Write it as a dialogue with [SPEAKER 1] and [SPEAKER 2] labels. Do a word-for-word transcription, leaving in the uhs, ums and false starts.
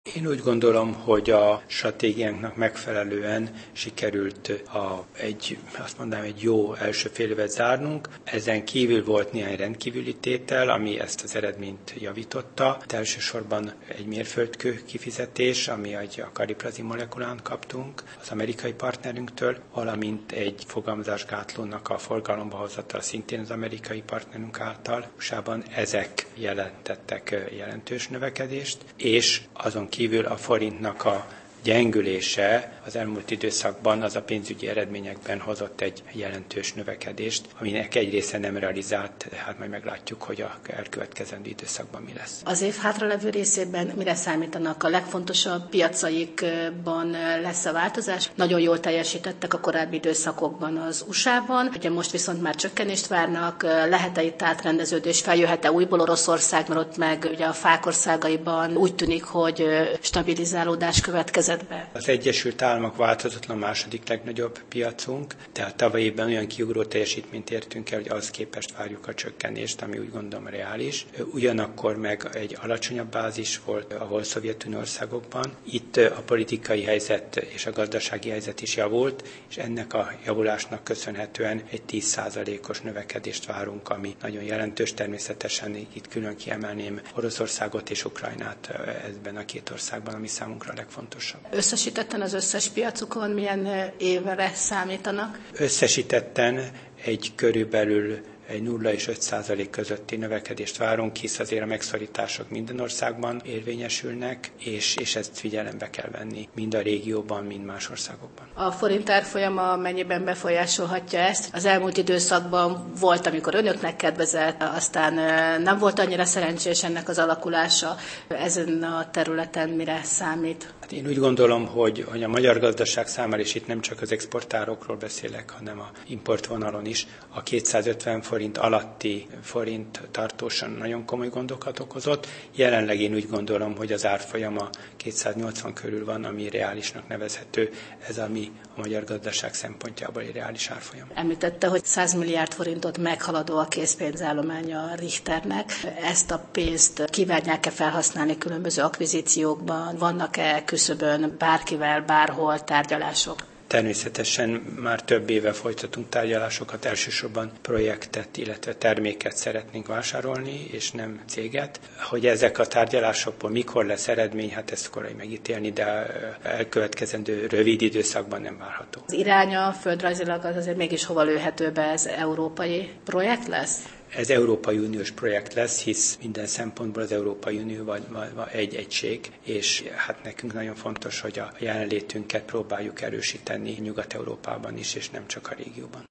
[SPEAKER 1] Én úgy gondolom, hogy a stratégiánknak megfelelően sikerült a, egy, azt mondanám, egy jó első fél évet zárnunk. Ezen kívül volt néhány rendkívüli tétel, ami ezt az eredményt javította. De elsősorban egy mérföldkő kifizetés, ami egy a kariprazin molekulán kaptunk az amerikai partnerünktől, valamint egy fogamzásgátlónak a forgalomba hozatala szintén az amerikai partnerünk által. u es á-ban ezek jelentettek jelentős növekedést, és azon kívül a forintnak a gyengülése az elmúlt időszakban az a pénzügyi eredményekben hozott egy jelentős növekedést, aminek egy része nem realizált, hát majd meglátjuk, hogy a elkövetkezendő időszakban mi lesz.
[SPEAKER 2] Az év hátralevő részében mire számítanak? A legfontosabb piacaikban lesz a változás? Nagyon jól teljesítettek a korábbi időszakokban az u es á-ban, ugye most viszont már csökkenést várnak, lehet-e itt átrendeződés, feljöhet-e újból Oroszország, mert ott meg ugye a fák országaiban úgy tűnik, hogy stabilizálódás következett be.
[SPEAKER 1] Az Egyesült Államok változatlan második legnagyobb piacunk, tehát tavaly évben olyan kiugró teljesítményt értünk el, hogy az képest várjuk a csökkenést, ami úgy gondolom reális. Ugyanakkor meg egy alacsonyabb bázis volt a volt szovjetunió országokban. Itt a politikai helyzet és a gazdasági helyzet is javult, és ennek a javulásnak köszönhetően egy tíz százalékos növekedést várunk, ami nagyon jelentős. Természetesen itt külön kiemelném Oroszországot és Ukrajnát ebben a két országban, ami számunkra a legfontosabb.
[SPEAKER 2] Összesítetten az összes piacukon milyen évre számítanak?
[SPEAKER 1] Összesítetten egy körülbelül egy nulla és öt százalék közötti növekedést várunk, hisz azért a megszorítások minden országban érvényesülnek, és, és ezt figyelembe kell venni mind a régióban, mind más országokban.
[SPEAKER 2] A forint árfolyama mennyiben befolyásolhatja ezt? Az elmúlt időszakban volt, amikor önöknek kedvezett, aztán nem volt annyira szerencsés ennek az alakulása. Ezen a területen mire számít?
[SPEAKER 1] Hát én úgy gondolom, hogy, hogy a magyar gazdaság számára, és itt nem csak az exportárokról beszélek, hanem a importvonalon is, a kétszázötven forint alatti forint tartósan nagyon komoly gondokat okozott. Jelenleg én úgy gondolom, hogy az árfolyama kétszáznyolcvan körül van, ami reálisnak nevezhető. Ez ami a magyar gazdaság szempontjából egy reális árfolyam.
[SPEAKER 2] Említette, hogy száz milliárd forintot meghaladó a készpénzállománya a Richternek. Ezt a pénzt kívánják-e felhasználni különböző akvizíciókban? Vannak-e küszöbön bárkivel, bárhol tárgyalások?
[SPEAKER 1] Természetesen már több éve folytatunk tárgyalásokat, elsősorban projektet, illetve terméket szeretnénk vásárolni, és nem céget. Hogy ezek a tárgyalásokból mikor lesz eredmény, hát ezt korai megítélni, de elkövetkezendő rövid időszakban nem várható.
[SPEAKER 2] Az iránya földrajzilag az azért mégis hova lőhető be, ez európai projekt lesz?
[SPEAKER 1] Ez Európai Uniós projekt lesz, hisz minden szempontból az Európai Unió vagy, vagy, vagy egy egység, és hát nekünk nagyon fontos, hogy a jelenlétünket próbáljuk erősíteni Nyugat-Európában is, és nem csak a régióban.